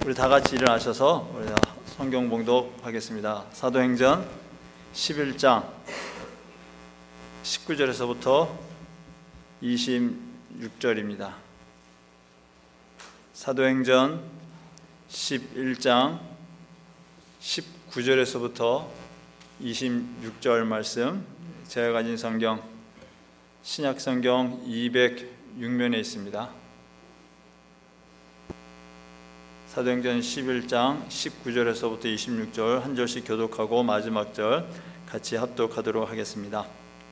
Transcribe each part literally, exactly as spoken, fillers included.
우리 다 같이 일어나셔서 우리 성경 봉독하겠습니다. 사도행전 십일 장 십구 절에서부터 이십육 절입니다. 사도행전 십일 장 십구 절에서부터 이십육 절 말씀, 제가 가진 성경 신약 성경 이백육 면에 있습니다. 사도행전 십일 장 십구 절에서부터 이십육 절 한 절씩 교독하고 마지막 절 같이 합독하도록 하겠습니다.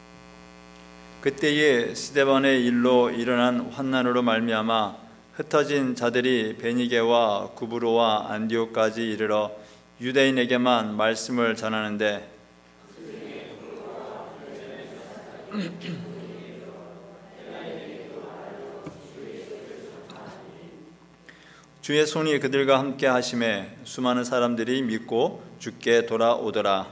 그때에 스데반의 일로 일어난 환난으로 말미암아 흩어진 자들이 베니게와 구브로와 안디옥까지 이르러 유대인에게만 말씀을 전하는데 주의 손이 그들과 함께 하심에 수많은 사람들이 믿고 주께 돌아오더라.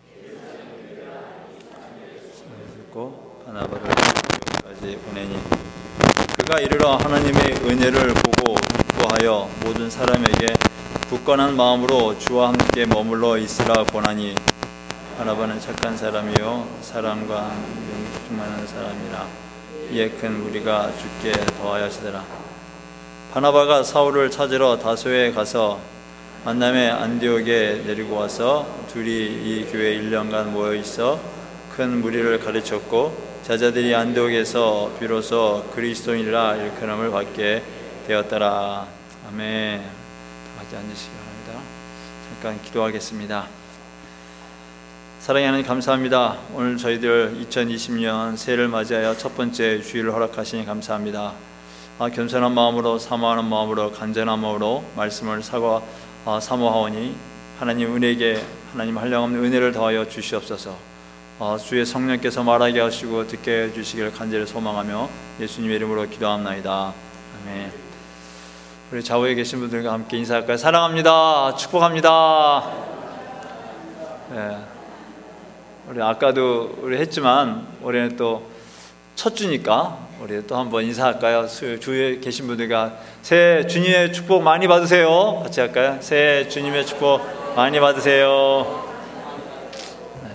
믿고 바나바를 여기까지 보내니 그가 이르러 하나님의 은혜를 보고 기뻐하여 모든 사람에게 굳건한 마음으로 주와 함께 머물러 있으라 권하니 바나바는 착한 사람이요 사람과 능력 충만한 사람이라. 이에 큰 무리가 주께 더하여지더라. 바나바가 사울을 찾으러 다소에 가서 만남의 안디옥에 내리고 와서 둘이 이 교회에 일 년간 모여 있어 큰 무리를 가르쳤고 제자들이 안디옥에서 비로소 그리스도인이라 일컬음을 받게 되었더라. 아멘. 다 같이 앉으시기 바랍니다. 잠깐 기도하겠습니다. 사랑하는 하나님 감사합니다. 오늘 저희들 이천이십 년 새해를 맞이하여 첫 번째 주일을 허락하시니 감사합니다. 아, 겸손한 마음으로 사모하는 마음으로 간절한 마음으로 말씀을 사과 아, 사모하오니 하나님 은혜에게 하나님 한량없는 은혜를 더하여 주시옵소서. 아, 주의 성령께서 말하게 하시고 듣게 해주시기를 간절히 소망하며 예수님의 이름으로 기도합나이다. 아멘. 우리 좌우에 계신 분들과 함께 인사할까요? 사랑합니다. 축복합니다. 네. 우리 아까도 우리 했지만 올해는 또 첫 주니까 우리 또 한번 인사할까요? 주위에 계신 분들과 새해 주님의 축복 많이 받으세요. 같이 할까요? 새해 주님의 축복 많이 받으세요. 네.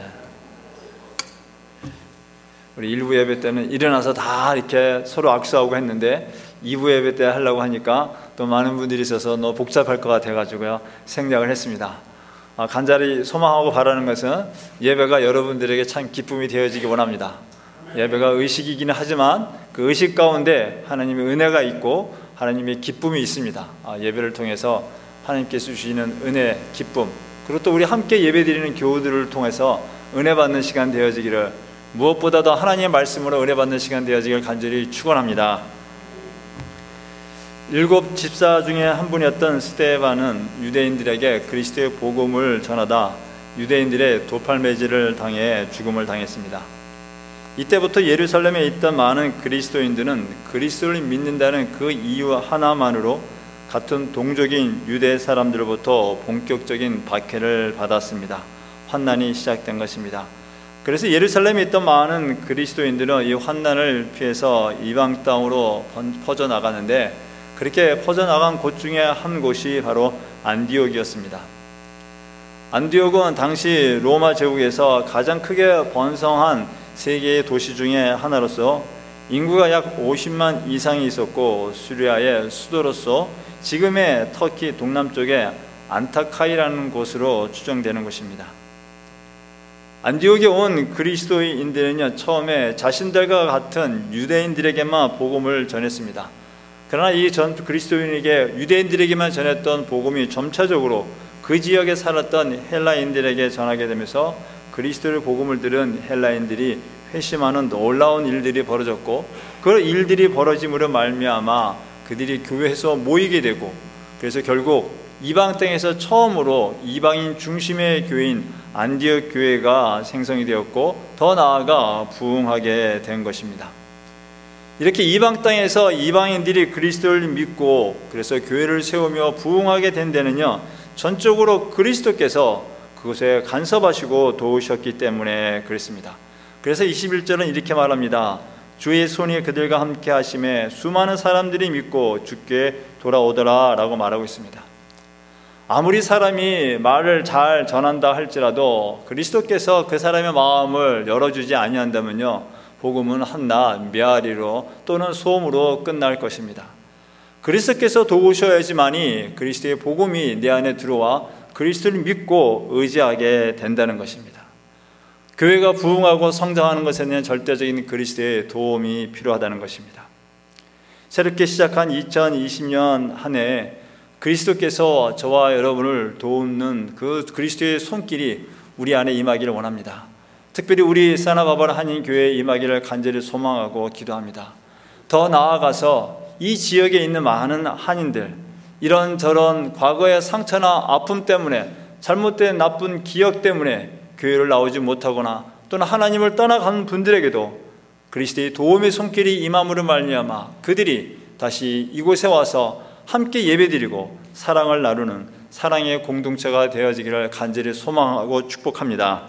우리 일 부 예배 때는 일어나서 다 이렇게 서로 악수하고 했는데 이 부 예배 때 하려고 하니까 또 많은 분들이 있어서 너무 복잡할 것 같아가지고요 생략을 했습니다. 아, 간절히 소망하고 바라는 것은 예배가 여러분들에게 참 기쁨이 되어지기 원합니다. 예배가 의식이기는 하지만 그 의식 가운데 하나님의 은혜가 있고 하나님의 기쁨이 있습니다. 아, 예배를 통해서 하나님께서 주시는 은혜, 기쁨, 그리고 또 우리 함께 예배드리는 교우들을 통해서 은혜 받는 시간 되어지기를, 무엇보다도 하나님의 말씀으로 은혜 받는 시간 되어지기를 간절히 축원합니다. 일곱 집사 중에 한 분이었던 스데반은 유대인들에게 그리스도의 복음을 전하다 유대인들의 도팔매질을 당해 죽음을 당했습니다. 이때부터 예루살렘에 있던 많은 그리스도인들은 그리스도를 믿는다는 그 이유 하나만으로 같은 동족인 유대 사람들로부터 본격적인 박해를 받았습니다. 환난이 시작된 것입니다. 그래서 예루살렘에 있던 많은 그리스도인들은 이 환난을 피해서 이방 땅으로 퍼져나가는데, 그렇게 퍼져나간 곳 중에 한 곳이 바로 안디옥이었습니다. 안디옥은 당시 로마 제국에서 가장 크게 번성한 세계의 도시 중에 하나로서 인구가 약 오십만 이상이 있었고 시리아의 수도로서 지금의 터키 동남쪽의 안타카이라는 곳으로 추정되는 곳입니다. 안디옥에 온 그리스도인들은요 처음에 자신들과 같은 유대인들에게만 복음을 전했습니다. 그러나 이 전 그리스도인에게 유대인들에게만 전했던 복음이 점차적으로 그 지역에 살았던 헬라인들에게 전하게 되면서 그리스도의 복음을 들은 헬라인들이 회심하는 놀라운 일들이 벌어졌고, 그 일들이 벌어짐으로 말미암아 그들이 교회에서 모이게 되고, 그래서 결국 이방 땅에서 처음으로 이방인 중심의 교회인 안디옥 교회가 생성이 되었고 더 나아가 부흥하게 된 것입니다. 이렇게 이방 땅에서 이방인들이 그리스도를 믿고 그래서 교회를 세우며 부흥하게 된 데는요 전적으로 그리스도께서 그곳에 간섭하시고 도우셨기 때문에 그렇습니다. 그래서 이십일 절은 이렇게 말합니다. 주의 손이 그들과 함께 하심에 수많은 사람들이 믿고 주께 돌아오더라 라고 말하고 있습니다. 아무리 사람이 말을 잘 전한다 할지라도 그리스도께서 그 사람의 마음을 열어주지 아니한다면요, 복음은 한낱 메아리로 또는 소음으로 끝날 것입니다. 그리스도께서 도우셔야지만이 그리스도의 복음이 내 안에 들어와 그리스도를 믿고 의지하게 된다는 것입니다. 교회가 부흥하고 성장하는 것에는 절대적인 그리스도의 도움이 필요하다는 것입니다. 새롭게 시작한 이천이십 년 한 해 그리스도께서 저와 여러분을 도우는 그 그리스도의 손길이 우리 안에 임하기를 원합니다. 특별히 우리 사나바바라 한인교회에 임하기를 간절히 소망하고 기도합니다. 더 나아가서 이 지역에 있는 많은 한인들, 이런저런 과거의 상처나 아픔 때문에, 잘못된 나쁜 기억 때문에 교회를 나오지 못하거나 또는 하나님을 떠나간 분들에게도 그리스도의 도움의 손길이 임함으로 말미암아 그들이 다시 이곳에 와서 함께 예배드리고 사랑을 나누는 사랑의 공동체가 되어지기를 간절히 소망하고 축복합니다.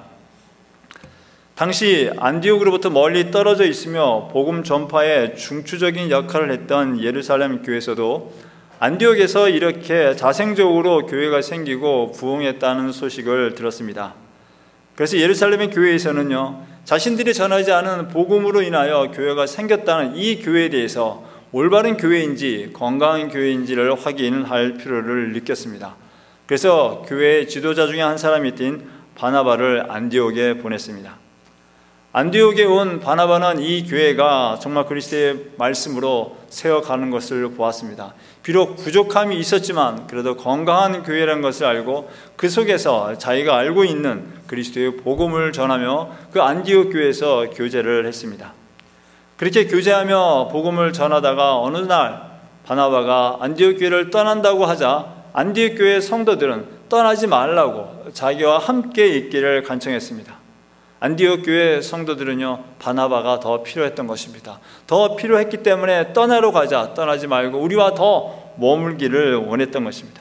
당시 안디옥으로부터 멀리 떨어져 있으며 복음 전파에 중추적인 역할을 했던 예루살렘 교회에서도 안디옥에서 이렇게 자생적으로 교회가 생기고 부흥했다는 소식을 들었습니다. 그래서 예루살렘의 교회에서는요, 자신들이 전하지 않은 복음으로 인하여 교회가 생겼다는 이 교회에 대해서 올바른 교회인지 건강한 교회인지를 확인할 필요를 느꼈습니다. 그래서 교회의 지도자 중에 한 사람이 뛴 바나바를 안디옥에 보냈습니다. 안디옥에 온 바나바는 이 교회가 정말 그리스도의 말씀으로 세워가는 것을 보았습니다. 비록 부족함이 있었지만 그래도 건강한 교회라는 것을 알고 그 속에서 자기가 알고 있는 그리스도의 복음을 전하며 그 안디옥 교회에서 교제를 했습니다. 그렇게 교제하며 복음을 전하다가 어느 날 바나바가 안디옥 교회를 떠난다고 하자 안디옥 교회 성도들은 떠나지 말라고 자기와 함께 있기를 간청했습니다. 안디옥 교회 성도들은요, 바나바가 더 필요했던 것입니다. 더 필요했기 때문에 떠나러 가자, 떠나지 말고 우리와 더 머물기를 원했던 것입니다.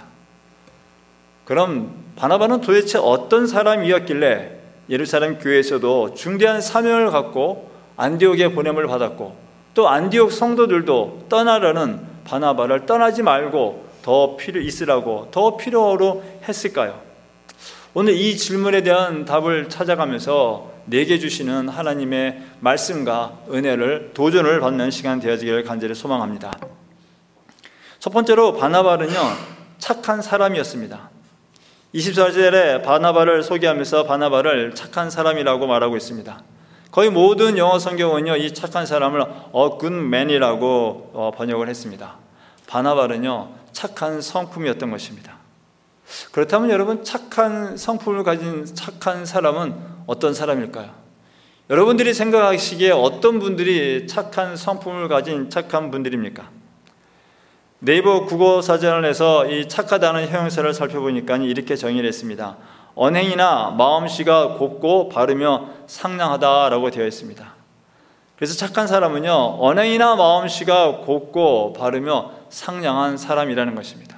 그럼 바나바는 도대체 어떤 사람이었길래 예루살렘 교회에서도 중대한 사명을 갖고 안디옥에 보냄을 받았고 또 안디옥 성도들도 떠나려는 바나바를 떠나지 말고 더 필요 있으라고 더 필요로 했을까요? 오늘 이 질문에 대한 답을 찾아가면서 내게 주시는 하나님의 말씀과 은혜를 도전을 받는 시간 되어지기를 간절히 소망합니다. 첫 번째로 바나바는요, 착한 사람이었습니다. 이십사 절에 바나바를 소개하면서 바나바를 착한 사람이라고 말하고 있습니다. 거의 모든 영어 성경은요, 이 착한 사람을 a good man이라고 번역을 했습니다. 바나바는요, 착한 성품이었던 것입니다. 그렇다면 여러분, 착한 성품을 가진 착한 사람은 어떤 사람일까요? 여러분들이 생각하시기에 어떤 분들이 착한 성품을 가진 착한 분들입니까? 네이버 국어사전에서 이 착하다는 형용사를 살펴보니까 이렇게 정의를 했습니다. 언행이나 마음씨가 곱고 바르며 상냥하다라고 되어 있습니다. 그래서 착한 사람은요, 언행이나 마음씨가 곱고 바르며 상냥한 사람이라는 것입니다.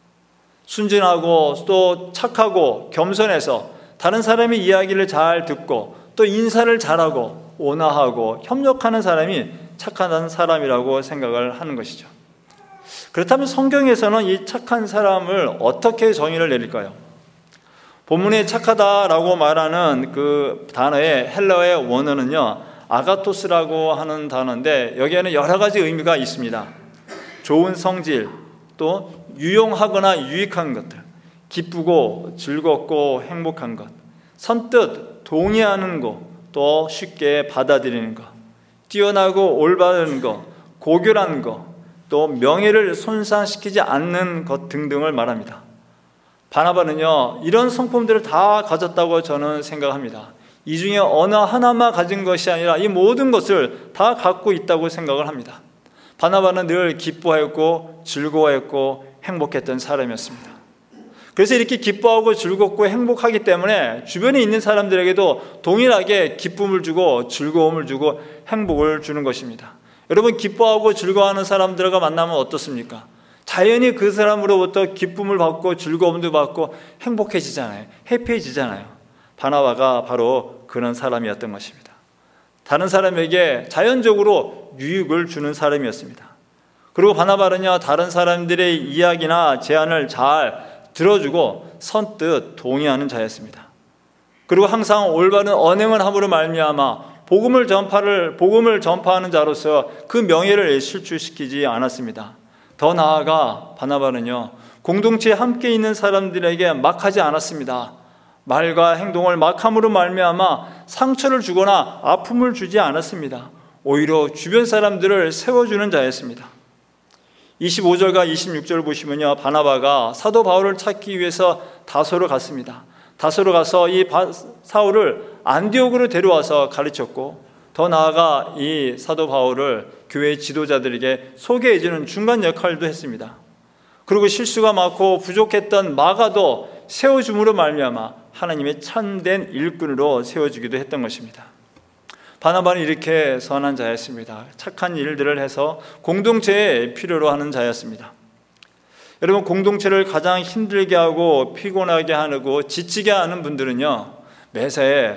순진하고 또 착하고 겸손해서 다른 사람의 이야기를 잘 듣고 또 인사를 잘하고 온화하고 협력하는 사람이 착한 사람이라고 생각을 하는 것이죠. 그렇다면 성경에서는 이 착한 사람을 어떻게 정의를 내릴까요? 본문에 착하다라고 말하는 그 단어의 헬라어의 원어는요, 아가토스라고 하는 단어인데 여기에는 여러 가지 의미가 있습니다. 좋은 성질, 또 유용하거나 유익한 것들, 기쁘고 즐겁고 행복한 것, 선뜻 동의하는 것, 또 쉽게 받아들이는 것, 뛰어나고 올바른 것, 고결한 것, 또 명예를 손상시키지 않는 것 등등을 말합니다. 바나바는요, 이런 성품들을 다 가졌다고 저는 생각합니다. 이 중에 어느 하나만 가진 것이 아니라 이 모든 것을 다 갖고 있다고 생각을 합니다. 바나바는 늘 기뻐했고 즐거워했고 행복했던 사람이었습니다. 그래서 이렇게 기뻐하고 즐겁고 행복하기 때문에 주변에 있는 사람들에게도 동일하게 기쁨을 주고 즐거움을 주고 행복을 주는 것입니다. 여러분, 기뻐하고 즐거워하는 사람들과 만나면 어떻습니까? 자연히 그 사람으로부터 기쁨을 받고 즐거움도 받고 행복해지잖아요. 해피해지잖아요. 바나바가 바로 그런 사람이었던 것입니다. 다른 사람에게 자연적으로 유익을 주는 사람이었습니다. 그리고 바나바는요, 다른 사람들의 이야기나 제안을 잘 들어주고 선뜻 동의하는 자였습니다. 그리고 항상 올바른 언행을 함으로 말미암아 복음을 전파를 복음을 전파하는 자로서 그 명예를 실추시키지 않았습니다. 더 나아가 바나바는요, 공동체에 함께 있는 사람들에게 막하지 않았습니다. 말과 행동을 막함으로 말미암아 상처를 주거나 아픔을 주지 않았습니다. 오히려 주변 사람들을 세워주는 자였습니다. 이십오 절과 이십육 절을 보시면요, 바나바가 사도 바울을 찾기 위해서 다소로 갔습니다. 다소로 가서 이 사울을 안디옥으로 데려와서 가르쳤고, 더 나아가 이 사도 바울을 교회 지도자들에게 소개해주는 중간 역할도 했습니다. 그리고 실수가 많고 부족했던 마가도 세워줌으로 말미암아 하나님의 참된 일꾼으로 세워주기도 했던 것입니다. 바나바는 이렇게 선한 자였습니다. 착한 일들을 해서 공동체에 필요로 하는 자였습니다. 여러분, 공동체를 가장 힘들게 하고 피곤하게 하고 지치게 하는 분들은요, 매사에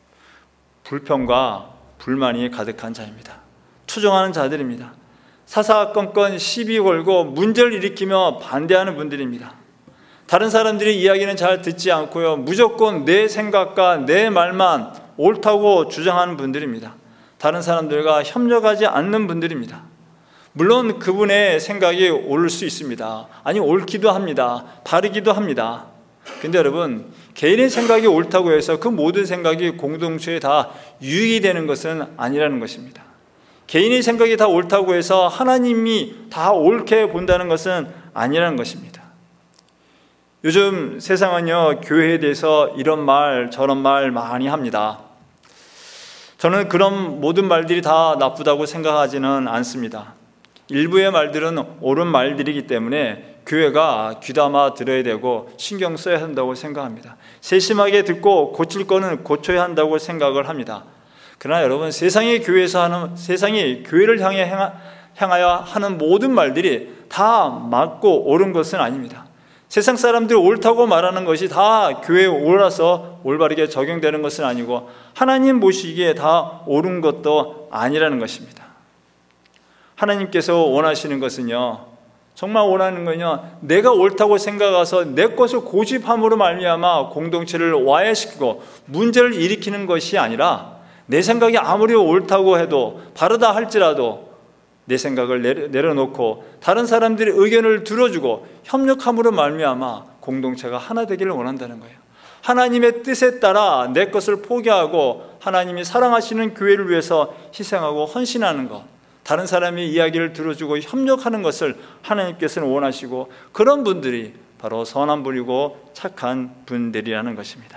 불평과 불만이 가득한 자입니다. 투정하는 자들입니다. 사사건건 시비 걸고 문제를 일으키며 반대하는 분들입니다. 다른 사람들의 이야기는 잘 듣지 않고요, 무조건 내 생각과 내 말만 옳다고 주장하는 분들입니다. 다른 사람들과 협력하지 않는 분들입니다. 물론 그분의 생각이 옳을 수 있습니다. 아니, 옳기도 합니다. 바르기도 합니다. 근데 여러분, 개인의 생각이 옳다고 해서 그 모든 생각이 공동체에 다 유익이 되는 것은 아니라는 것입니다. 개인의 생각이 다 옳다고 해서 하나님이 다 옳게 본다는 것은 아니라는 것입니다. 요즘 세상은요, 교회에 대해서 이런 말 저런 말 많이 합니다. 저는 그런 모든 말들이 다 나쁘다고 생각하지는 않습니다. 일부의 말들은 옳은 말들이기 때문에 교회가 귀담아 들어야 되고 신경 써야 한다고 생각합니다. 세심하게 듣고 고칠 거는 고쳐야 한다고 생각을 합니다. 그러나 여러분, 세상의 교회에서 하는, 세상이 교회를 향해 향하여 하는 모든 말들이 다 맞고 옳은 것은 아닙니다. 세상 사람들이 옳다고 말하는 것이 다 교회에 옳아서 올바르게 적용되는 것은 아니고, 하나님 보시기에 다 옳은 것도 아니라는 것입니다. 하나님께서 원하시는 것은요, 정말 원하는 건요, 내가 옳다고 생각해서 내 것을 고집함으로 말미암아 공동체를 와해시키고 문제를 일으키는 것이 아니라, 내 생각이 아무리 옳다고 해도 바르다 할지라도 내 생각을 내려놓고 다른 사람들의 의견을 들어주고 협력함으로 말미암아 공동체가 하나 되기를 원한다는 거예요. 하나님의 뜻에 따라 내 것을 포기하고 하나님이 사랑하시는 교회를 위해서 희생하고 헌신하는 것, 다른 사람의 이야기를 들어주고 협력하는 것을 하나님께서는 원하시고, 그런 분들이 바로 선한 분이고 착한 분들이라는 것입니다.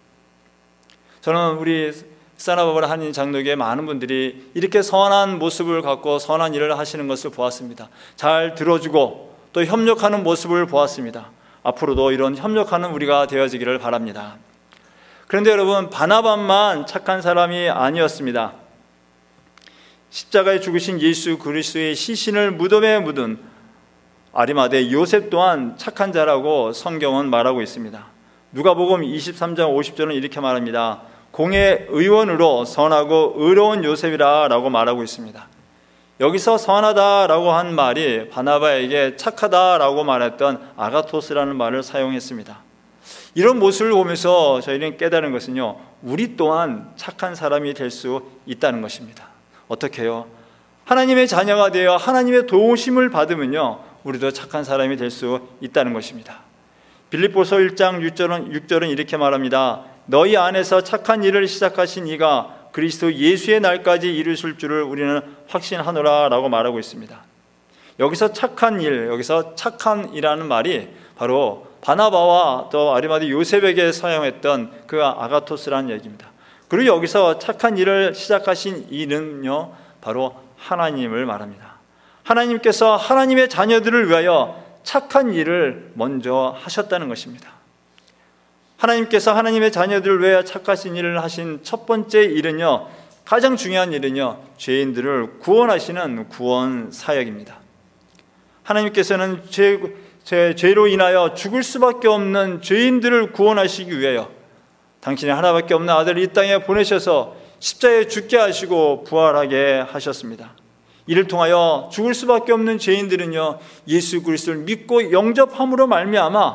저는 우리 사나바바라 한인 장로교회 많은 분들이 이렇게 선한 모습을 갖고 선한 일을 하시는 것을 보았습니다. 잘 들어주고 또 협력하는 모습을 보았습니다. 앞으로도 이런 협력하는 우리가 되어지기를 바랍니다. 그런데 여러분, 바나바만 착한 사람이 아니었습니다. 십자가에 죽으신 예수 그리스도의 시신을 무덤에 묻은 아리마대 요셉 또한 착한 자라고 성경은 말하고 있습니다. 누가복음 이십삼 장 오십 절은 이렇게 말합니다. 공의 의원으로 선하고 의로운 요셉이라 라고 말하고 있습니다. 여기서 선하다라고 한 말이 바나바에게 착하다라고 말했던 아가토스라는 말을 사용했습니다. 이런 모습을 보면서 저희는 깨달은 것은요, 우리 또한 착한 사람이 될 수 있다는 것입니다. 어떻게 해요? 하나님의 자녀가 되어 하나님의 도우심을 받으면요, 우리도 착한 사람이 될 수 있다는 것입니다. 빌립보서 일 장 육 절은, 육 절은 이렇게 말합니다. 너희 안에서 착한 일을 시작하신 이가 그리스도 예수의 날까지 이루실 줄을 우리는 확신하노라 라고 말하고 있습니다. 여기서 착한 일, 여기서 착한이라는 말이 바로 바나바와 또 아리마대 요셉에게 사용했던 그 아가토스라는 얘기입니다. 그리고 여기서 착한 일을 시작하신 이는요, 바로 하나님을 말합니다. 하나님께서 하나님의 자녀들을 위하여 착한 일을 먼저 하셨다는 것입니다. 하나님께서 하나님의 자녀들을 위하여 착하신 일을 하신 첫 번째 일은요, 가장 중요한 일은요, 죄인들을 구원하시는 구원 사역입니다. 하나님께서는 죄, 죄, 죄로 인하여 죽을 수밖에 없는 죄인들을 구원하시기 위하여 당신의 하나밖에 없는 아들을 이 땅에 보내셔서 십자가에 죽게 하시고 부활하게 하셨습니다. 이를 통하여 죽을 수밖에 없는 죄인들은요, 예수 그리스도를 믿고 영접함으로 말미암아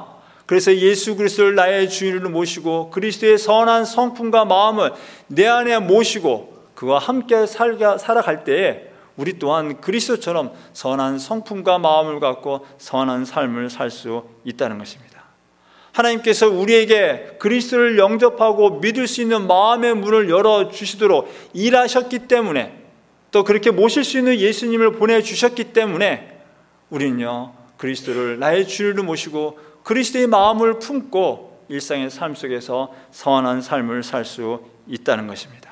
그래서 예수 그리스도를 나의 주인으로 모시고 그리스도의 선한 성품과 마음을 내 안에 모시고 그와 함께 살가, 살아갈 때에 우리 또한 그리스도처럼 선한 성품과 마음을 갖고 선한 삶을 살 수 있다는 것입니다. 하나님께서 우리에게 그리스도를 영접하고 믿을 수 있는 마음의 문을 열어주시도록 일하셨기 때문에, 또 그렇게 모실 수 있는 예수님을 보내주셨기 때문에 우리는요 그리스도를 나의 주인으로 모시고 그리스도의 마음을 품고 일상의 삶 속에서 선한 삶을 살 수 있다는 것입니다.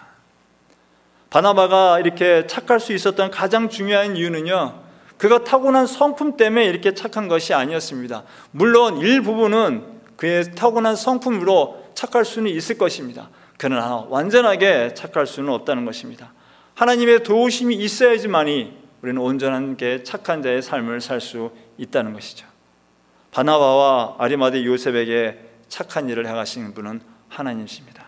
바나바가 이렇게 착할 수 있었던 가장 중요한 이유는요, 그가 타고난 성품 때문에 이렇게 착한 것이 아니었습니다. 물론 일부분은 그의 타고난 성품으로 착할 수는 있을 것입니다. 그러나 완전하게 착할 수는 없다는 것입니다. 하나님의 도우심이 있어야지만이 우리는 온전한 게 착한 자의 삶을 살 수 있다는 것이죠. 바나바와 아리마대 요셉에게 착한 일을 행하신 분은 하나님이십니다.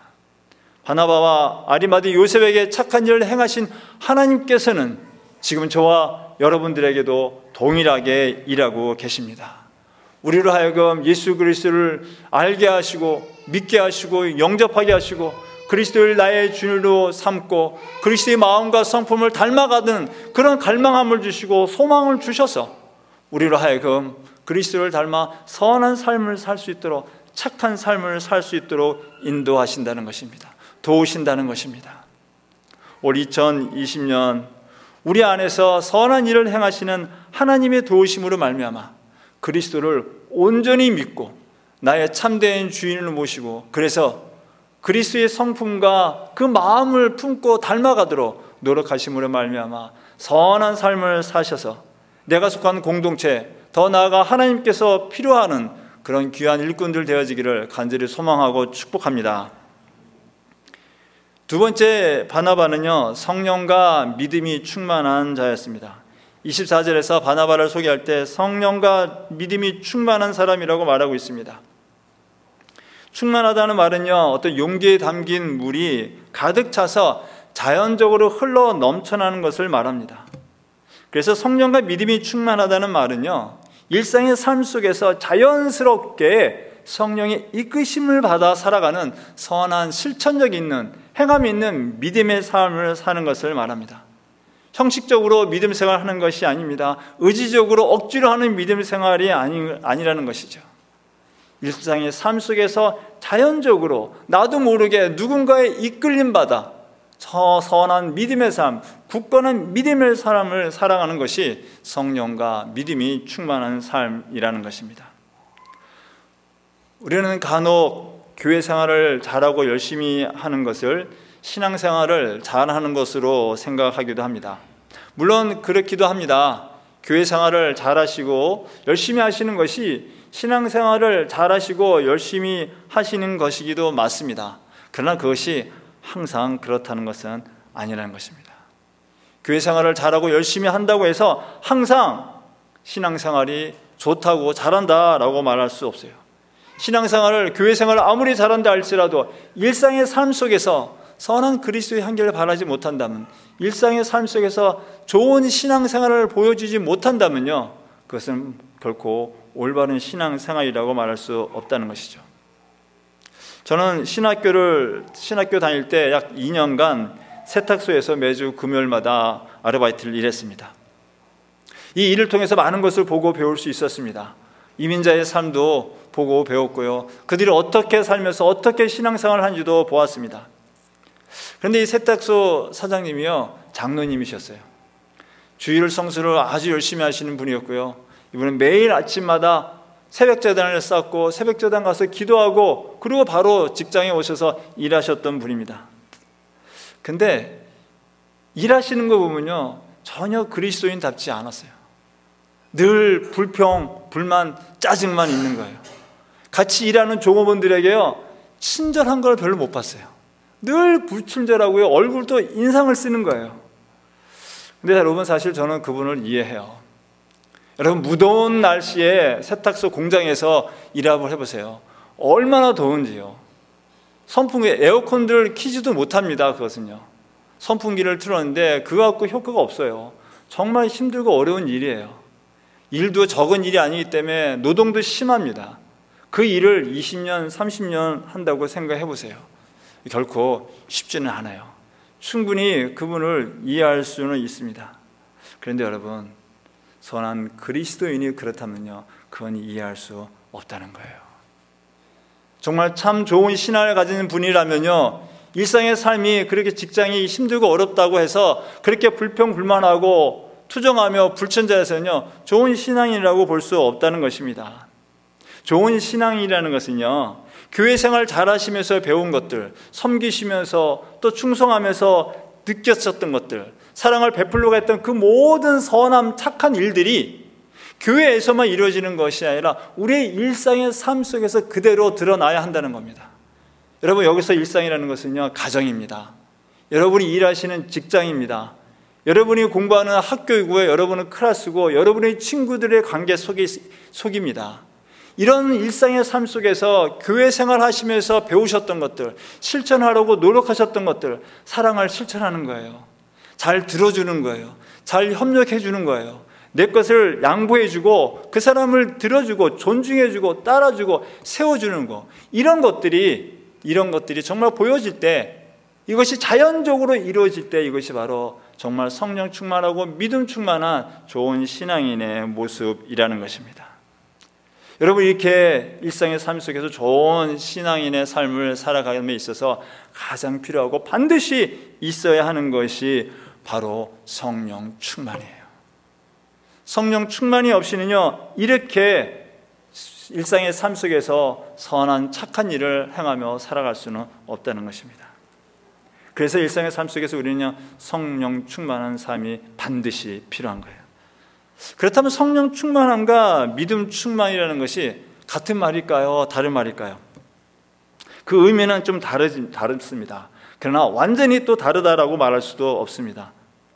바나바와 아리마대 요셉에게 착한 일을 행하신 하나님께서는 지금 저와 여러분들에게도 동일하게 일하고 계십니다. 우리로 하여금 예수 그리스도를 알게 하시고 믿게 하시고 영접하게 하시고 그리스도를 나의 주인으로 삼고 그리스도의 마음과 성품을 닮아가는 그런 갈망함을 주시고 소망을 주셔서 우리로 하여금 그리스도를 닮아 선한 삶을 살 수 있도록, 착한 삶을 살 수 있도록 인도하신다는 것입니다. 도우신다는 것입니다. 올 이천이십 년 우리 안에서 선한 일을 행하시는 하나님의 도우심으로 말미암아 그리스도를 온전히 믿고 나의 참된 주인을 모시고, 그래서 그리스도의 성품과 그 마음을 품고 닮아가도록 노력하심으로 말미암아 선한 삶을 사셔서 내가 속한 공동체, 더 나아가 하나님께서 필요하는 그런 귀한 일꾼들 되어지기를 간절히 소망하고 축복합니다. 두 번째 바나바는요, 성령과 믿음이 충만한 자였습니다. 이십사 절에서 바나바를 소개할 때 성령과 믿음이 충만한 사람이라고 말하고 있습니다. 충만하다는 말은요, 어떤 용기에 담긴 물이 가득 차서 자연적으로 흘러 넘쳐나는 것을 말합니다. 그래서 성령과 믿음이 충만하다는 말은요, 일상의 삶 속에서 자연스럽게 성령의 이끄심을 받아 살아가는 선한 실천력 있는, 행함 있는 믿음의 삶을 사는 것을 말합니다. 형식적으로 믿음 생활하는 것이 아닙니다. 의지적으로 억지로 하는 믿음 생활이 아니, 아니라는 것이죠. 일상의 삶 속에서 자연적으로 나도 모르게 누군가의 이끌림 받아 저 선한 믿음의 삶, 굳건한 믿음의 삶을 살아가는 것이 성령과 믿음이 충만한 삶이라는 것입니다. 우리는 간혹 교회 생활을 잘하고 열심히 하는 것을 신앙생활을 잘하는 것으로 생각하기도 합니다. 물론 그렇기도 합니다. 교회 생활을 잘하시고 열심히 하시는 것이 신앙생활을 잘하시고 열심히 하시는 것이기도 맞습니다. 그러나 그것이 항상 그렇다는 것은 아니라는 것입니다. 교회 생활을 잘하고 열심히 한다고 해서 항상 신앙생활이 좋다고 잘한다라고 말할 수 없어요. 신앙생활을, 교회 생활을 아무리 잘한다 할지라도 일상의 삶 속에서 선한 그리스도의 향기를 바라지 못한다면, 일상의 삶 속에서 좋은 신앙생활을 보여주지 못한다면요, 그것은 결코 올바른 신앙생활이라고 말할 수 없다는 것이죠. 저는 신학교를 신학교 다닐 때 약 이 년간 세탁소에서 매주 금요일마다 아르바이트를 일했습니다. 이 일을 통해서 많은 것을 보고 배울 수 있었습니다. 이민자의 삶도 보고 배웠고요, 그들이 어떻게 살면서 어떻게 신앙생활을 하는지도 보았습니다. 그런데 이 세탁소 사장님이요, 장로님이셨어요. 주일 성수를 아주 열심히 하시는 분이었고요, 이분은 매일 아침마다 새벽제단을 쌓고 새벽제단 가서 기도하고 그리고 바로 직장에 오셔서 일하셨던 분입니다. 근데 일하시는 거 보면요, 전혀 그리스도인답지 않았어요. 늘 불평, 불만, 짜증만 있는 거예요. 같이 일하는 종업원들에게요, 친절한 걸 별로 못 봤어요. 늘 불친절하고요, 얼굴도 인상을 쓰는 거예요. 근데 여러분, 사실 저는 그분을 이해해요. 여러분, 무더운 날씨에 세탁소 공장에서 일합을 해보세요. 얼마나 더운지요. 선풍기, 에어컨들 키지도 못합니다. 그것은요, 선풍기를 틀었는데 그거 갖고 효과가 없어요. 정말 힘들고 어려운 일이에요. 일도 적은 일이 아니기 때문에 노동도 심합니다. 그 일을 이십 년, 삼십 년 한다고 생각해 보세요. 결코 쉽지는 않아요. 충분히 그분을 이해할 수는 있습니다. 그런데 여러분, 선한 그리스도인이 그렇다면요, 그건 이해할 수 없다는 거예요. 정말 참 좋은 신앙을 가진 분이라면요, 일상의 삶이 그렇게 직장이 힘들고 어렵다고 해서 그렇게 불평불만하고 투정하며 불천자에서는요, 좋은 신앙이라고 볼 수 없다는 것입니다. 좋은 신앙이라는 것은요, 교회 생활 잘하시면서 배운 것들, 섬기시면서 또 충성하면서 느꼈었던 것들, 사랑을 베풀려고 했던 그 모든 선함 착한 일들이 교회에서만 이루어지는 것이 아니라 우리의 일상의 삶 속에서 그대로 드러나야 한다는 겁니다. 여러분, 여기서 일상이라는 것은요, 가정입니다. 여러분이 일하시는 직장입니다. 여러분이 공부하는 학교이고요, 여러분은 클래스고, 여러분의 친구들의 관계 속이, 속입니다. 이런 일상의 삶 속에서 교회 생활하시면서 배우셨던 것들, 실천하려고 노력하셨던 것들, 사랑을 실천하는 거예요. 잘 들어주는 거예요. 잘 협력해 주는 거예요. 내 것을 양보해주고 그 사람을 들어주고 존중해주고 따라주고 세워주는 거, 이런 것들이 이런 것들이 정말 보여질 때, 이것이 자연적으로 이루어질 때, 이것이 바로 정말 성령 충만하고 믿음 충만한 좋은 신앙인의 모습이라는 것입니다. 여러분, 이렇게 일상의 삶 속에서 좋은 신앙인의 삶을 살아가는 데 있어서 가장 필요하고 반드시 있어야 하는 것이 바로 성령 충만이에요. 성령 충만이 없이는요, 이렇게 일상의 삶 속에서 선한 착한 일을 행하며 살아갈 수는 없다는 것입니다. 그래서 일상의 삶 속에서 우리는요, 성령 충만한 삶이 반드시 필요한 거예요. 그렇다면 성령 충만함과 믿음 충만이라는 것이 같은 말일까요? 다른 말일까요? 그 의미는 좀 다르, 다릅니다. 그러나 완전히 또 다르다라고 말할 수도 없습니다.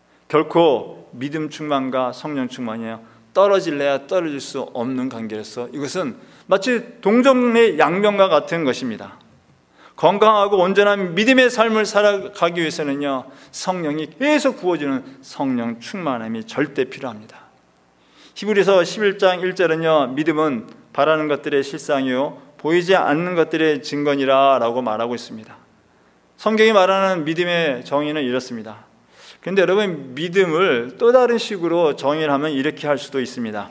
결코 믿음 충만과 성령 충만이에요, 떨어질래야 떨어질 수 없는 관계로서 이것은 마치 동정의 양면과 같은 것입니다. 건강하고 온전한 믿음의 삶을 살아가기 위해서는요, 성령이 계속 부어주는 성령 충만함이 절대 필요합니다. 히브리서 십일 장 일 절은요, 믿음은 바라는 것들의 실상이요 보이지 않는 것들의 증거니라 라고 말하고 있습니다. 성경이 말하는 믿음의 정의는 이렇습니다. 그런데 여러분, 믿음을 또 다른 식으로 정의를 하면 이렇게 할 수도 있습니다.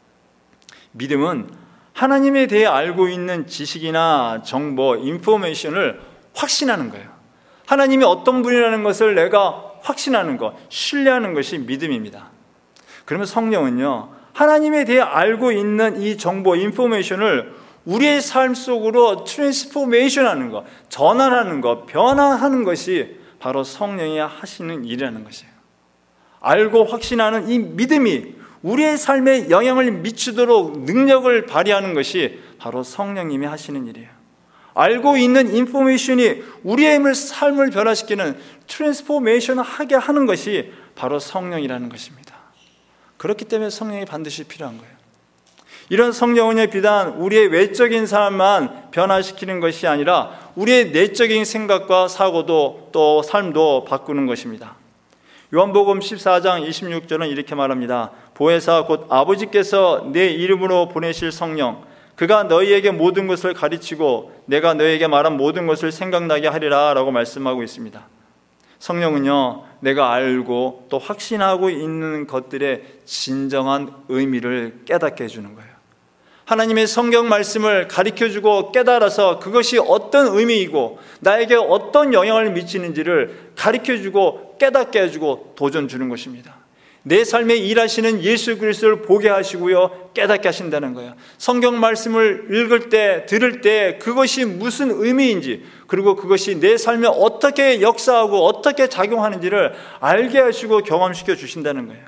믿음은 하나님에 대해 알고 있는 지식이나 정보, 인포메이션을 확신하는 거예요. 하나님이 어떤 분이라는 것을 내가 확신하는 것, 신뢰하는 것이 믿음입니다. 그러면 성령은요, 하나님에 대해 알고 있는 이 정보, 인포메이션을 우리의 삶 속으로 트랜스포메이션 하는 것, 전환하는 것, 변화하는 것이 바로 성령이 하시는 일이라는 것이에요. 알고 확신하는 이 믿음이 우리의 삶에 영향을 미치도록 능력을 발휘하는 것이 바로 성령님이 하시는 일이에요. 알고 있는 인포메이션이 우리의 삶을 변화시키는 트랜스포메이션을 하게 하는 것이 바로 성령이라는 것입니다. 그렇기 때문에 성령이 반드시 필요한 거예요. 이런 성령은요, 비단 우리의 외적인 삶만 변화시키는 것이 아니라 우리의 내적인 생각과 사고도 또 삶도 바꾸는 것입니다. 요한복음 십사 장 이십육 절은 이렇게 말합니다. 보혜사 곧 아버지께서 내 이름으로 보내실 성령, 그가 너희에게 모든 것을 가르치고 내가 너희에게 말한 모든 것을 생각나게 하리라 라고 말씀하고 있습니다. 성령은요, 내가 알고 또 확신하고 있는 것들의 진정한 의미를 깨닫게 해주는 거예요. 하나님의 성경 말씀을 가르쳐주고 깨달아서 그것이 어떤 의미이고 나에게 어떤 영향을 미치는지를 가르쳐주고 깨닫게 해주고 도전 주는 것입니다. 내 삶에 일하시는 예수 그리스도를 보게 하시고요, 깨닫게 하신다는 거예요. 성경 말씀을 읽을 때, 들을 때 그것이 무슨 의미인지, 그리고 그것이 내 삶에 어떻게 역사하고 어떻게 작용하는지를 알게 하시고 경험시켜 주신다는 거예요.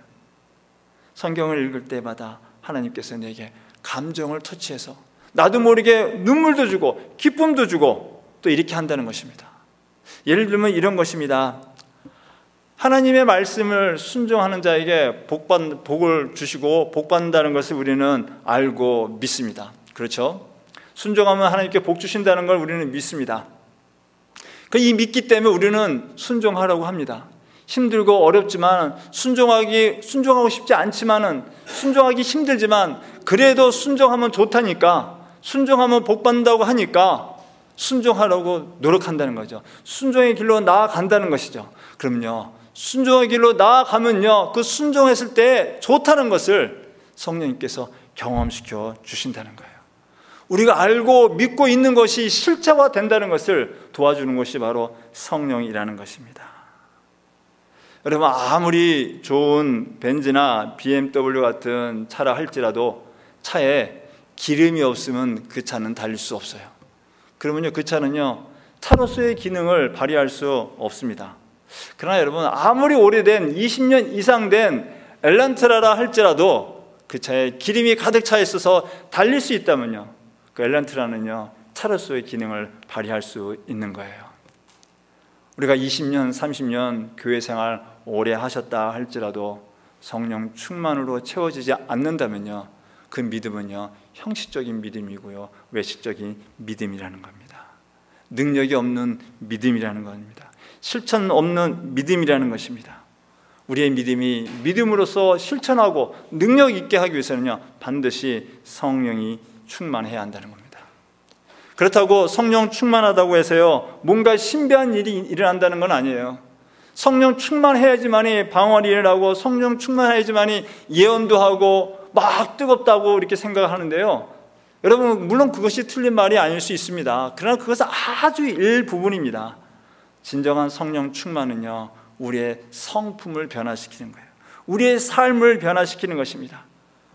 성경을 읽을 때마다 하나님께서 내게 감정을 터치해서 나도 모르게 눈물도 주고 기쁨도 주고 또 이렇게 한다는 것입니다. 예를 들면 이런 것입니다. 하나님의 말씀을 순종하는 자에게 복받, 복을 주시고 복받는다는 것을 우리는 알고 믿습니다. 그렇죠? 순종하면 하나님께 복 주신다는 걸 우리는 믿습니다. 이 믿기 때문에 우리는 순종하라고 합니다. 힘들고 어렵지만 순종하기 순종하고 싶지 않지만은 순종하기 힘들지만 그래도 순종하면 좋다니까 순종하면 복 받는다고 하니까 순종하려고 노력한다는 거죠. 순종의 길로 나아간다는 것이죠. 그럼요, 순종의 길로 나아가면요, 그 순종했을 때 좋다는 것을 성령님께서 경험시켜 주신다는 거예요. 우리가 알고 믿고 있는 것이 실체화된다는 것을 도와주는 것이 바로 성령이라는 것입니다. 여러분, 아무리 좋은 벤츠나 비엠더블유 같은 차라 할지라도 차에 기름이 없으면 그 차는 달릴 수 없어요. 그러면요, 그 차는요, 차로서의 기능을 발휘할 수 없습니다. 그러나 여러분, 아무리 오래된 이십 년 이상 된 엘란트라라 할지라도 그 차에 기름이 가득 차 있어서 달릴 수 있다면요, 그 엘란트라는요, 차로서의 기능을 발휘할 수 있는 거예요. 우리가 이십 년, 삼십 년 교회 생활 오래 하셨다 할지라도 성령 충만으로 채워지지 않는다면요, 그 믿음은요, 형식적인 믿음이고요, 외식적인 믿음이라는 겁니다. 능력이 없는 믿음이라는 겁니다. 실천 없는 믿음이라는 것입니다. 우리의 믿음이 믿음으로써 실천하고 능력 있게 하기 위해서는요, 반드시 성령이 충만해야 한다는 겁니다. 그렇다고 성령 충만하다고 해서요, 뭔가 신비한 일이 일어난다는 건 아니에요. 성령 충만해야지만이 방언이 일어나고 성령 충만해야지만이 예언도 하고 막 뜨겁다고 이렇게 생각하는데요, 여러분, 물론 그것이 틀린 말이 아닐 수 있습니다. 그러나 그것은 아주 일부분입니다. 진정한 성령 충만은요, 우리의 성품을 변화시키는 거예요. 우리의 삶을 변화시키는 것입니다.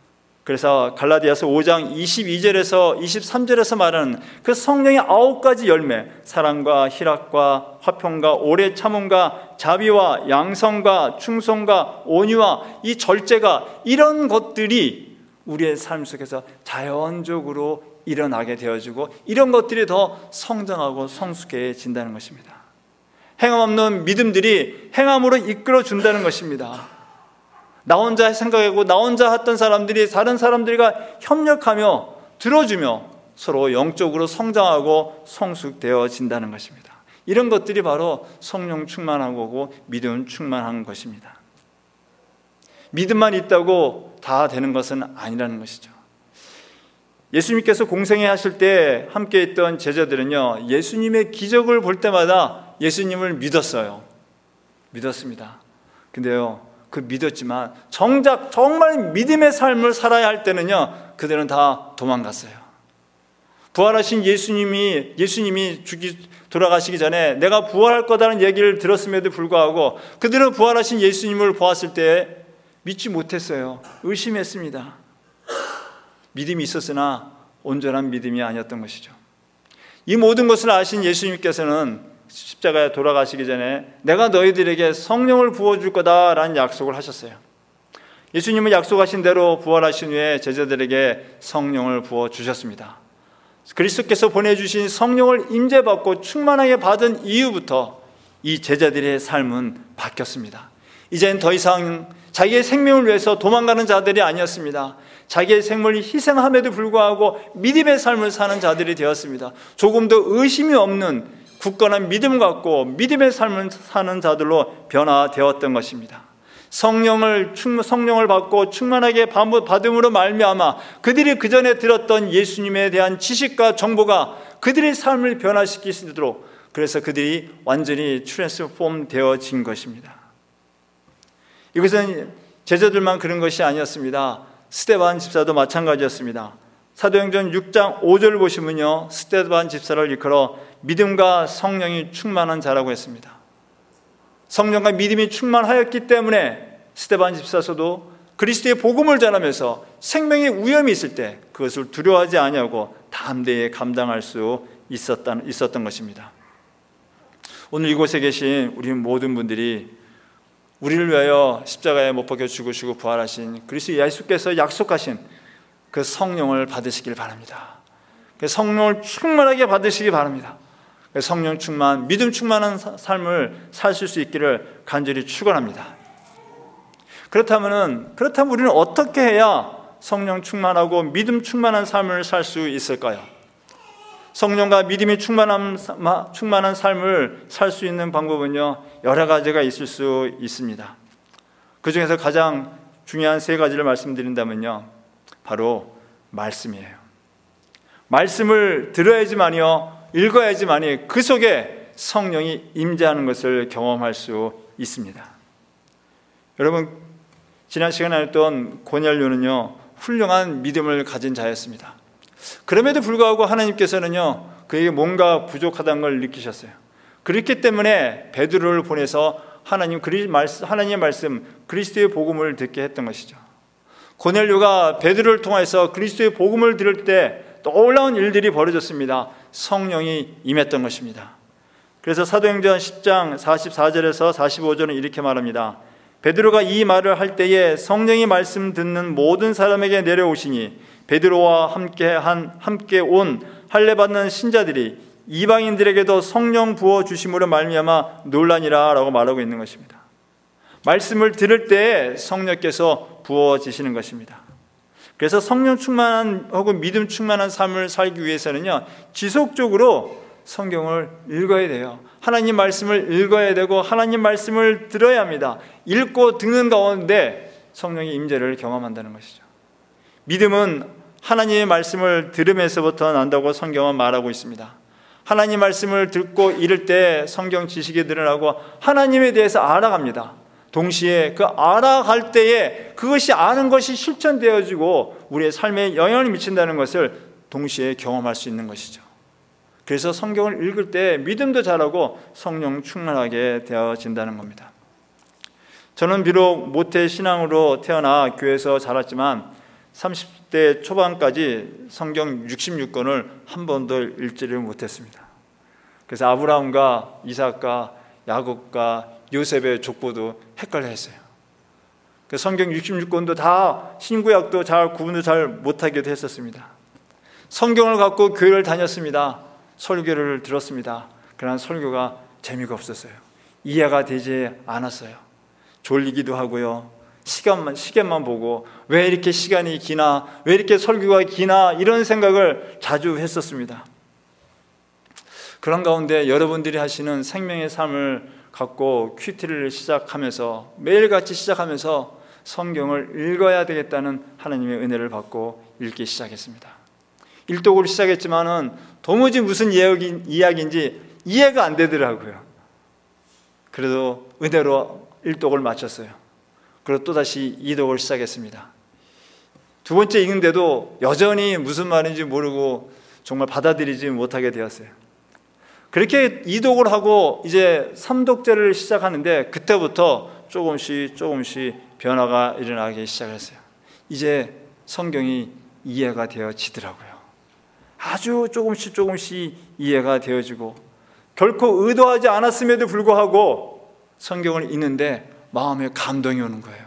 그래서 갈라디아서 오 장 이십이 절에서 이십삼 절에서 말하는 그 성령의 아홉 가지 열매, 사랑과 희락과 화평과 오래 참음과 자비와 양성과 충성과 온유와 이 절제가, 이런 것들이 우리의 삶 속에서 자연적으로 일어나게 되어지고 이런 것들이 더 성장하고 성숙해진다는 것입니다. 행함 없는 믿음들이 행함으로 이끌어준다는 것입니다. 나 혼자 생각하고 나 혼자 했던 사람들이 다른 사람들과 협력하며 들어주며 서로 영적으로 성장하고 성숙되어진다는 것입니다. 이런 것들이 바로 성령 충만한 거고 믿음 충만한 것입니다. 믿음만 있다고 다 되는 것은 아니라는 것이죠. 예수님께서 공생애 하실 때 함께 있던 제자들은요, 예수님의 기적을 볼 때마다 예수님을 믿었어요. 믿었습니다. 근데요, 그 믿었지만 정작 정말 믿음의 삶을 살아야 할 때는요, 그들은 다 도망갔어요. 부활하신 예수님이 예수님이 죽이 돌아가시기 전에 내가 부활할 거다는 얘기를 들었음에도 불구하고 그들은 부활하신 예수님을 보았을 때 믿지 못했어요. 의심했습니다. 믿음이 있었으나 온전한 믿음이 아니었던 것이죠. 이 모든 것을 아신 예수님께서는 십자가에 돌아가시기 전에 내가 너희들에게 성령을 부어줄 거다라는 약속을 하셨어요. 예수님은 약속하신 대로 부활하신 후에 제자들에게 성령을 부어주셨습니다. 그리스도께서 보내주신 성령을 임재받고 충만하게 받은 이후부터 이 제자들의 삶은 바뀌었습니다. 이제는 더 이상 자기의 생명을 위해서 도망가는 자들이 아니었습니다. 자기의 생명을 희생함에도 불구하고 믿음의 삶을 사는 자들이 되었습니다. 조금 더 의심이 없는 굳건한 믿음 갖고 믿음의 삶을 사는 자들로 변화되었던 것입니다. 성령을 성령을 받고 충만하게 받음으로 말미암아 그들이 그 전에 들었던 예수님에 대한 지식과 정보가 그들의 삶을 변화시키도록, 그래서 그들이 완전히 트랜스폼 되어진 것입니다. 이것은 제자들만 그런 것이 아니었습니다. 스데반 집사도 마찬가지였습니다. 사도행전 육 장 오 절을 보시면요, 스데반 집사를 일컬어 믿음과 성령이 충만한 자라고 했습니다. 성령과 믿음이 충만하였기 때문에 스데반 집사서도 그리스도의 복음을 전하면서 생명의 위험이 있을 때 그것을 두려워하지 아니하고 담대히 감당할 수 있었던, 있었던 것입니다. 오늘 이곳에 계신 우리 모든 분들이 우리를 위하여 십자가에 못 박혀 죽으시고 부활하신 그리스도 예수께서 약속하신 그 성령을 받으시길 바랍니다. 그 성령을 충만하게 받으시기 바랍니다. 그 성령 충만, 믿음 충만한 삶을 사실 수 있기를 간절히 축원합니다. 그렇다면은 그렇다면 우리는 어떻게 해야 성령 충만하고 믿음 충만한 삶을 살 수 있을까요? 성령과 믿음이 충만한, 충만한 삶을 살 수 있는 방법은요, 여러 가지가 있을 수 있습니다. 그 중에서 가장 중요한 세 가지를 말씀드린다면요, 바로 말씀이에요. 말씀을 들어야지만이요, 읽어야지만이 그 속에 성령이 임재하는 것을 경험할 수 있습니다. 여러분, 지난 시간에 했던 고넬료는요, 훌륭한 믿음을 가진 자였습니다. 그럼에도 불구하고 하나님께서는요, 그에게 뭔가 부족하다는 걸 느끼셨어요. 그렇기 때문에 베드로를 보내서 하나님, 하나님의 말씀, 그리스도의 복음을 듣게 했던 것이죠. 고넬료가 베드로를 통해서 그리스도의 복음을 들을 때 놀라운 일들이 벌어졌습니다. 성령이 임했던 것입니다. 그래서 사도행전 십 장 사십사 절에서 사십오 절은 이렇게 말합니다. 베드로가 이 말을 할 때에 성령이 말씀 듣는 모든 사람에게 내려오시니 베드로와 함께 한 함께 온 할례 받는 신자들이 이방인들에게도 성령 부어 주심으로 말미암아 놀라니라라고 말하고 있는 것입니다. 말씀을 들을 때에 성령께서 부어지시는 것입니다. 그래서 성령 충만한 혹은 믿음 충만한 삶을 살기 위해서는요, 지속적으로 성경을 읽어야 돼요. 하나님 말씀을 읽어야 되고 하나님 말씀을 들어야 합니다. 읽고 듣는 가운데 성령의 임재를 경험한다는 것이죠. 믿음은 하나님의 말씀을 들으면서부터 난다고 성경은 말하고 있습니다. 하나님 말씀을 듣고 읽을 때 성경 지식이 늘어나고 하나님에 대해서 알아갑니다. 동시에 그 알아갈 때에 그것이 아는 것이 실천되어지고 우리의 삶에 영향을 미친다는 것을 동시에 경험할 수 있는 것이죠. 그래서 성경을 읽을 때 믿음도 자라고 성령 충만하게 되어진다는 겁니다. 저는 비록 모태 신앙으로 태어나 교회에서 자랐지만 삼십 대 초반까지 성경 육십육 권을 한 번도 읽지를 못했습니다. 그래서 아브라함과 이삭과 야곱과 요셉의 족보도 헷갈려 했어요. 그 성경 육십육 권도 다 신구약도 잘 구분도 잘 못하기도 했었습니다. 성경을 갖고 교회를 다녔습니다. 설교를 들었습니다. 그러나 설교가 재미가 없었어요. 이해가 되지 않았어요. 졸리기도 하고요. 시간만, 시간만 보고 왜 이렇게 시간이 기나, 왜 이렇게 설교가 기나, 이런 생각을 자주 했었습니다. 그런 가운데 여러분들이 하시는 생명의 삶을 갖고 큐티를 시작하면서 매일같이 시작하면서 성경을 읽어야 되겠다는 하나님의 은혜를 받고 읽기 시작했습니다. 일독을 시작했지만은 도무지 무슨 이야기인지 이해가 안 되더라고요. 그래도 은혜로 일독을 마쳤어요. 그리고 또다시 이독을 시작했습니다. 두 번째 읽는데도 여전히 무슨 말인지 모르고 정말 받아들이지 못하게 되었어요. 그렇게 이독을 하고 이제 삼독제를 시작하는데 그때부터 조금씩 조금씩 변화가 일어나기 시작했어요. 이제 성경이 이해가 되어지더라고요. 아주 조금씩 조금씩 이해가 되어지고 결코 의도하지 않았음에도 불구하고 성경을 읽는데 마음에 감동이 오는 거예요.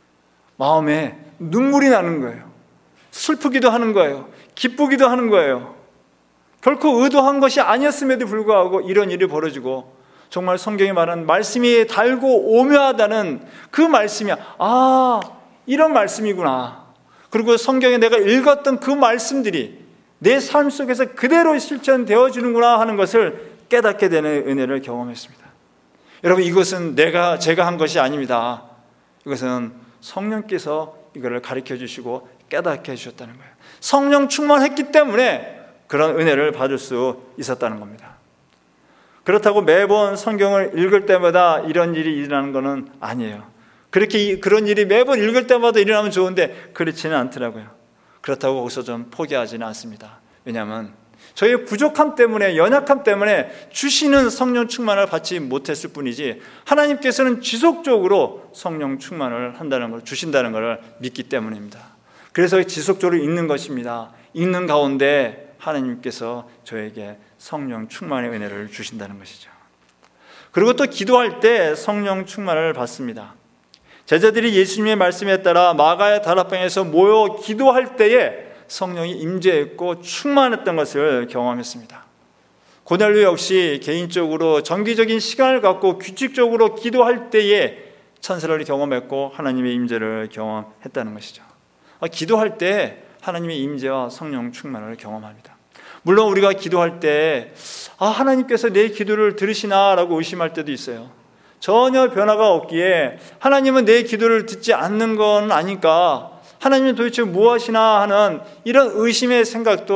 마음에 눈물이 나는 거예요. 슬프기도 하는 거예요. 기쁘기도 하는 거예요. 결코 의도한 것이 아니었음에도 불구하고 이런 일이 벌어지고 정말 성경이 말하는 말씀이 달고 오묘하다는 그 말씀이 아, 이런 말씀이구나. 그리고 성경에 내가 읽었던 그 말씀들이 내 삶 속에서 그대로 실천되어지는구나 하는 것을 깨닫게 되는 은혜를 경험했습니다. 여러분, 이것은 내가 제가 한 것이 아닙니다. 이것은 성령께서 이거를 가르쳐 주시고 깨닫게 해주셨다는 거예요. 성령 충만했기 때문에 그런 은혜를 받을 수 있었다는 겁니다. 그렇다고 매번 성경을 읽을 때마다 이런 일이 일어나는 것은 아니에요. 그렇게 그런 일이 매번 읽을 때마다 일어나면 좋은데 그렇지는 않더라고요. 그렇다고 거기서 좀 포기하지는 않습니다. 왜냐하면 저희의 부족함 때문에, 연약함 때문에 주시는 성령 충만을 받지 못했을 뿐이지 하나님께서는 지속적으로 성령 충만을 한다는 걸, 주신다는 걸 믿기 때문입니다. 그래서 지속적으로 읽는 것입니다. 읽는 가운데 하나님께서 저에게 성령 충만의 은혜를 주신다는 것이죠. 그리고 또 기도할 때 성령 충만을 받습니다. 제자들이 예수님의 말씀에 따라 마가의 다락방에서 모여 기도할 때에 성령이 임재했고 충만했던 것을 경험했습니다. 고넬료 역시 개인적으로 정기적인 시간을 갖고 규칙적으로 기도할 때에 천사를 경험했고 하나님의 임재를 경험했다는 것이죠. 기도할 때 하나님의 임재와 성령 충만을 경험합니다. 물론 우리가 기도할 때 아, 하나님께서 내 기도를 들으시나 라고 의심할 때도 있어요. 전혀 변화가 없기에 하나님은 내 기도를 듣지 않는 건 아닐까, 하나님은 도대체 무엇이나 하는 이런 의심의 생각도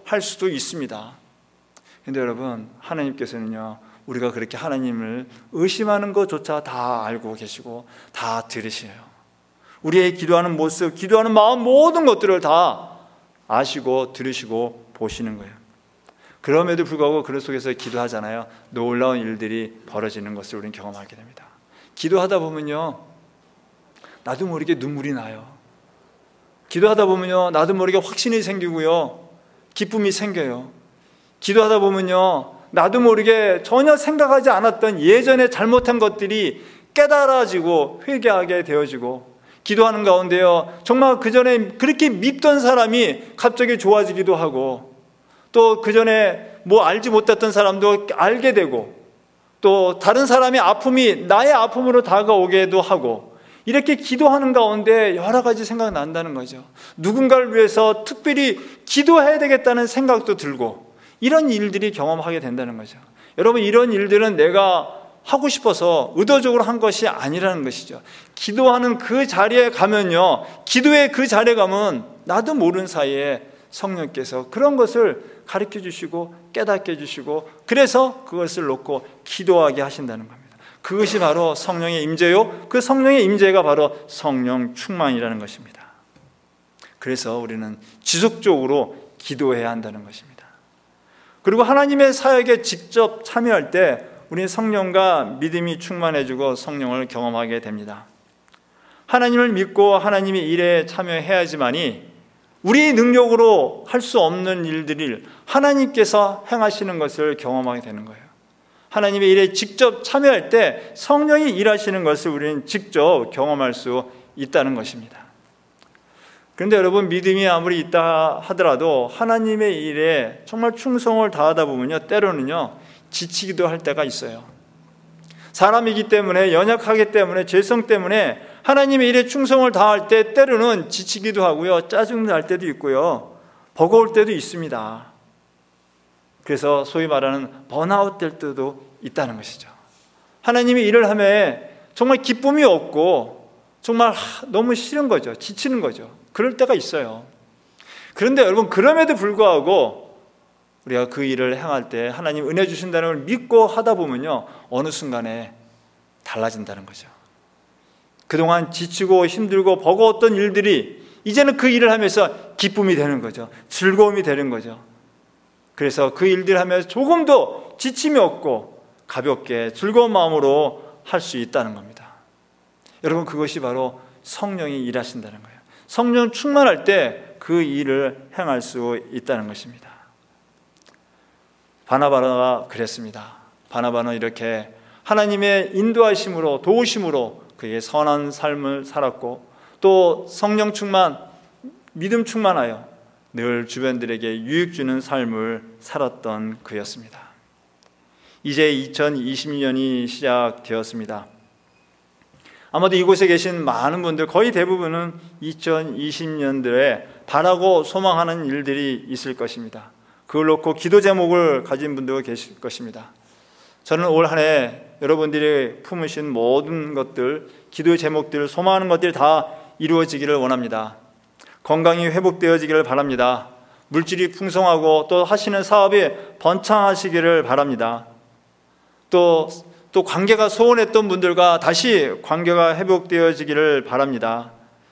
할 수도 있습니다. 근데 여러분, 하나님께서는요, 우리가 그렇게 하나님을 의심하는 것조차 다 알고 계시고 다 들으셔요. 우리의 기도하는 모습, 기도하는 마음, 모든 것들을 다 아시고 들으시고 보시는 거예요. 그럼에도 불구하고 그 속에서 기도하잖아요. 놀라운 일들이 벌어지는 것을 우리는 경험하게 됩니다. 기도하다 보면요, 나도 모르게 눈물이 나요. 기도하다 보면요, 나도 모르게 확신이 생기고요, 기쁨이 생겨요. 기도하다 보면요, 나도 모르게 전혀 생각하지 않았던 예전에 잘못한 것들이 깨달아지고 회개하게 되어지고, 기도하는 가운데요, 정말 그전에 그렇게 밉던 사람이 갑자기 좋아지기도 하고, 또 그전에 뭐 알지 못했던 사람도 알게 되고, 또 다른 사람의 아픔이 나의 아픔으로 다가오게도 하고, 이렇게 기도하는 가운데 여러 가지 생각난다는 거죠. 누군가를 위해서 특별히 기도해야 되겠다는 생각도 들고, 이런 일들이 경험하게 된다는 거죠. 여러분, 이런 일들은 내가 하고 싶어서 의도적으로 한 것이 아니라는 것이죠. 기도하는 그 자리에 가면요, 기도의 그 자리에 가면 나도 모르는 사이에 성령께서 그런 것을 가르쳐 주시고 깨닫게 해주시고, 그래서 그것을 놓고 기도하게 하신다는 겁니다. 그것이 바로 성령의 임재요, 그 성령의 임재가 바로 성령 충만이라는 것입니다. 그래서 우리는 지속적으로 기도해야 한다는 것입니다. 그리고 하나님의 사역에 직접 참여할 때 우리는 성령과 믿음이 충만해지고 성령을 경험하게 됩니다. 하나님을 믿고 하나님의 일에 참여해야지만이 우리 능력으로 할 수 없는 일들을 하나님께서 행하시는 것을 경험하게 되는 거예요. 하나님의 일에 직접 참여할 때 성령이 일하시는 것을 우리는 직접 경험할 수 있다는 것입니다. 그런데 여러분, 믿음이 아무리 있다 하더라도 하나님의 일에 정말 충성을 다하다 보면요, 때로는요 지치기도 할 때가 있어요. 사람이기 때문에, 연약하기 때문에, 죄성 때문에 하나님의 일에 충성을 다할 때 때로는 지치기도 하고요, 짜증날 때도 있고요, 버거울 때도 있습니다. 그래서 소위 말하는 번아웃 될 때도 있다는 것이죠. 하나님의 일을 하며 정말 기쁨이 없고 정말 너무 싫은 거죠. 지치는 거죠. 그럴 때가 있어요. 그런데 여러분, 그럼에도 불구하고 우리가 그 일을 행할 때 하나님 은혜 주신다는 걸 믿고 하다 보면요, 어느 순간에 달라진다는 거죠. 그동안 지치고 힘들고 버거웠던 일들이 이제는 그 일을 하면서 기쁨이 되는 거죠. 즐거움이 되는 거죠. 그래서 그 일들을 하면서 조금 더 지침이 없고 가볍게 즐거운 마음으로 할 수 있다는 겁니다. 여러분, 그것이 바로 성령이 일하신다는 거예요. 성령 충만할 때 그 일을 행할 수 있다는 것입니다. 바나바가 그랬습니다. 바나바는 이렇게 하나님의 인도하심으로, 도우심으로 그의 선한 삶을 살았고, 또 성령 충만, 믿음 충만하여 늘 주변들에게 유익 주는 삶을 살았던 그였습니다. 이제 이천이십 년이 시작되었습니다. 아마도 이곳에 계신 많은 분들, 거의 대부분은 이천이십 년도에 바라고 소망하는 일들이 있을 것입니다. 그걸 놓고 기도 제목을 가진 분도 계실 것입니다. 저는 올 한 해 여러분들이 품으신 모든 것들, 기도의 제목들, 소망하는 것들이 다 이루어지기를 원합니다. 건강이 회복되어지기를 바랍니다. 물질이 풍성하고 또 하시는 사업이 번창하시기를 바랍니다. 또, 또 관계가 소원했던 분들과 다시 관계가 회복되어지기를 바랍니다.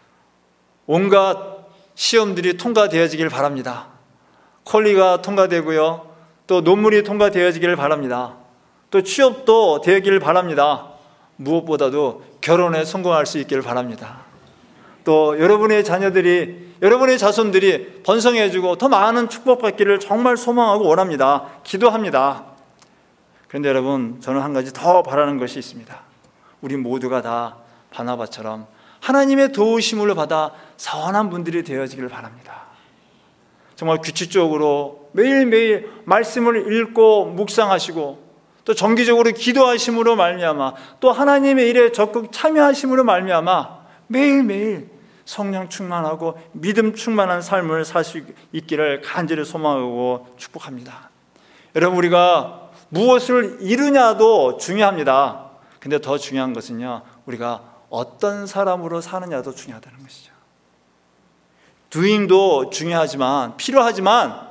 온갖 시험들이 통과되어지기를 바랍니다. 퀄리가 통과되고요, 또 논문이 통과되어지기를 바랍니다. 또 취업도 되기를 바랍니다. 무엇보다도 결혼에 성공할 수 있기를 바랍니다. 또 여러분의 자녀들이, 여러분의 자손들이 번성해지고 더 많은 축복받기를 정말 소망하고 원합니다. 기도합니다. 그런데 여러분, 저는 한 가지 더 바라는 것이 있습니다. 우리 모두가 다 바나바처럼 하나님의 도우심을 받아 선한 분들이 되어지기를 바랍니다. 정말 규칙적으로 매일매일 말씀을 읽고 묵상하시고, 또 정기적으로 기도하심으로 말미암아, 또 하나님의 일에 적극 참여하심으로 말미암아 매일매일 성령 충만하고 믿음 충만한 삶을 살 수 있기를 간절히 소망하고 축복합니다. 여러분, 우리가 무엇을 이루냐도 중요합니다. 근데 더 중요한 것은요, 우리가 어떤 사람으로 사느냐도 중요하다는 것이죠. doing도 중요하지만, 필요하지만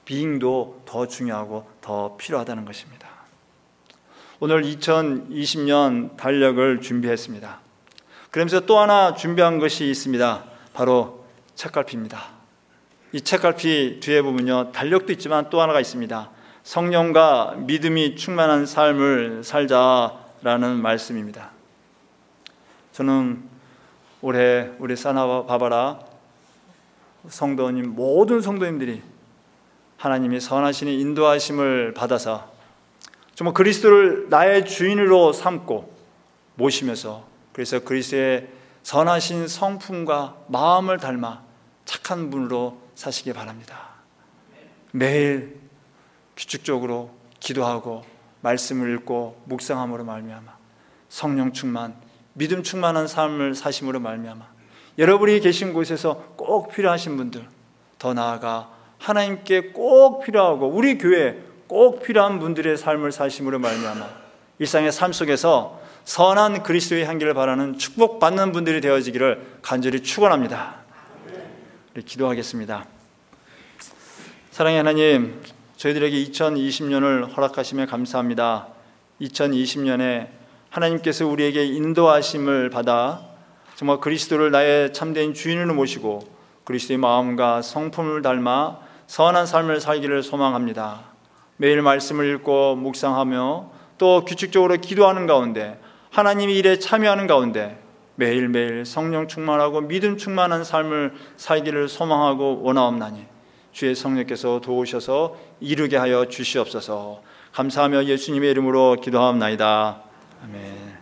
being도 더 중요하고 더 필요하다는 것입니다. 오늘 이천이십 년 달력을 준비했습니다. 그러면서 또 하나 준비한 것이 있습니다. 바로 책갈피입니다. 이 책갈피 뒤에 보면요, 달력도 있지만 또 하나가 있습니다. 성령과 믿음이 충만한 삶을 살자라는 말씀입니다. 저는 올해 우리 사나 바바라 성도님, 모든 성도님들이 하나님이 선하신 인도하심을 받아서 정말 그리스도를 나의 주인으로 삼고 모시면서, 그래서 그리스도의 선하신 성품과 마음을 닮아 착한 분으로 사시기 바랍니다. 매일 규칙적으로 기도하고 말씀을 읽고 묵상함으로 말미암아 성령 충만, 믿음 충만한 삶을 사심으로 말미암아 여러분이 계신 곳에서 꼭 필요하신 분들, 더 나아가 하나님께 꼭 필요하고 우리 교회에 꼭 필요한 분들의 삶을 사심으로 말미암아 일상의 삶 속에서 선한 그리스도의 향기를 바라는 축복받는 분들이 되어지기를 간절히 축원합니다. 우리 기도하겠습니다. 사랑의 하나님, 저희들에게 이천이십 년을 허락하심에 감사합니다. 이천이십 년에 하나님께서 우리에게 인도하심을 받아 정말 그리스도를 나의 참된 주인으로 모시고 그리스도의 마음과 성품을 닮아 선한 삶을 살기를 소망합니다. 매일 말씀을 읽고 묵상하며 또 규칙적으로 기도하는 가운데 하나님의 일에 참여하는 가운데 매일매일 성령 충만하고 믿음 충만한 삶을 살기를 소망하고 원하옵나니 주의 성령께서 도우셔서 이루게 하여 주시옵소서. 감사하며 예수님의 이름으로 기도하옵나이다. 아멘.